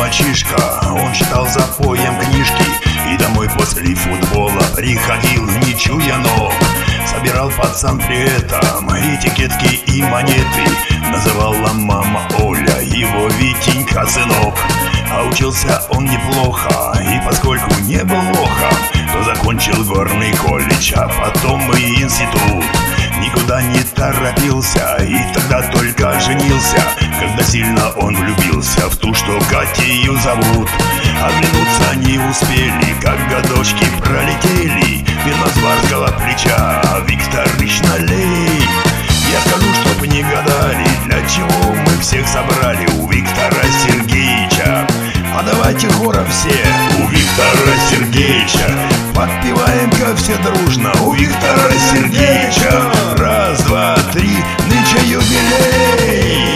мальчишка, он читал за поем книжки и домой после футбола приходил, не чуя ног. Собирал пацан при этом этикетки и монеты. Называла мама Оля его Витенька сынок. А учился он неплохо, и поскольку не был лохом, то закончил горный колледж, а потом и институт. Никуда не торопился, и тогда только женился, когда сильно он влюбился в ту, что Катею зовут. Оглянуться не успели, как годочки пролетели. Вино с барского плеча, Викторыч, налей. Я скажу, чтоб не гадали, для чего мы всех собрали у Виктора Сергеевича. А давайте хором все у Виктора Сергеевича. Подпеваем-ка все дружно у Виктора Сергеевича. Раз, два, три, нынче юбилей.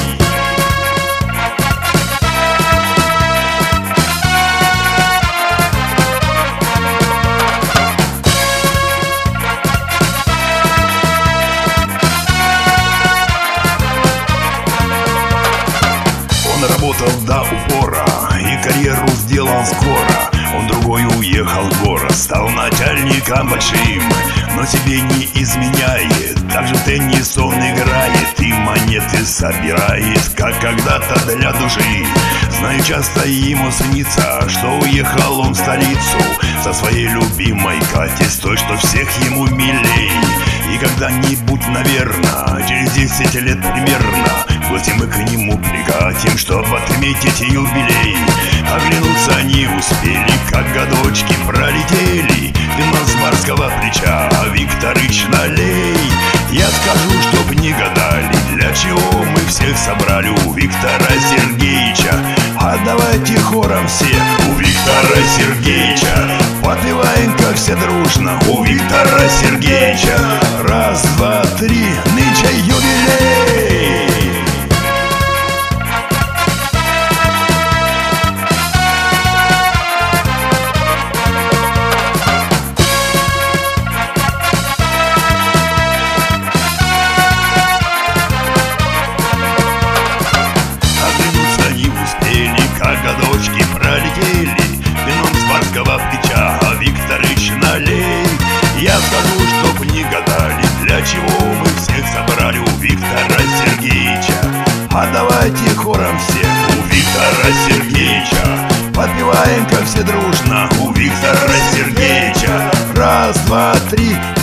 Он работал до упора и карьеру сделал скоро. Он другой уехал в город, стал начальником большим, но себе не изменяет. Также в теннис он играет и монеты собирает, как когда-то для души. Знаю, часто ему снится, что уехал он в столицу со своей любимой Катей, с той, что всех ему милей. И когда-нибудь, наверное, через 10 лет примерно, в гости мы к нему прикатим, чтобы отметить юбилей. Оглянуться не успели, как годочки пролетели. Вино с барского плеча, Викторыч, налей. Я скажу, чтоб не гадали, для чего мы всех собрали у Виктора Сергеевича. А давайте хором все у Виктора Сергеевича. Подпеваем-ка все дружно у Виктора Сергеевича. Раз, два, три, нынче юбилей. Годочки пролетели, вином с барского плеча, Викторыч, налей. Я скажу, чтоб не гадали, для чего мы всех собрали у Виктора Сергеевича. А давайте хором все у Виктора Сергеевича. Подпеваем-ка все дружно у Виктора Сергеевича. Раз, два, три,